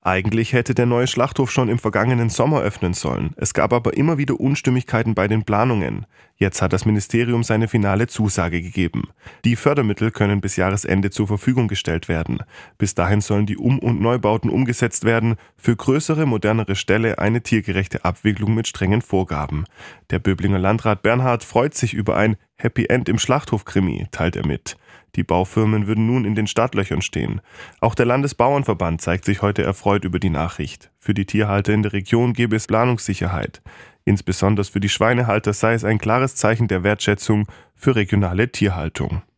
Eigentlich hätte der neue Schlachthof schon im vergangenen Sommer öffnen sollen. Es gab aber immer wieder Unstimmigkeiten bei den Planungen. Jetzt hat das Ministerium seine finale Zusage gegeben. Die Fördermittel können bis Jahresende zur Verfügung gestellt werden. Bis dahin sollen die Um- und Neubauten umgesetzt werden. Für größere, modernere Ställe eine tiergerechte Abwicklung mit strengen Vorgaben. Der Böblinger Landrat Bernhard freut sich über ein Happy End im Schlachthof-Krimi, teilt er mit. Die Baufirmen würden nun in den Startlöchern stehen. Auch der Landesbauernverband zeigt sich heute erfreut über die Nachricht. Für die Tierhalter in der Region gebe es Planungssicherheit. Insbesondere für die Schweinehalter sei es ein klares Zeichen der Wertschätzung für regionale Tierhaltung.